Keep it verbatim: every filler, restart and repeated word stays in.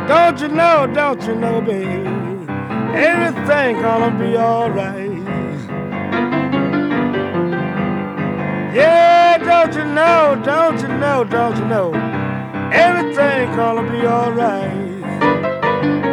Don't you know, don't you know, baby, everything gonna be alright. Yeah, don't you know, don't you know, don't you know, everything gonna be alright.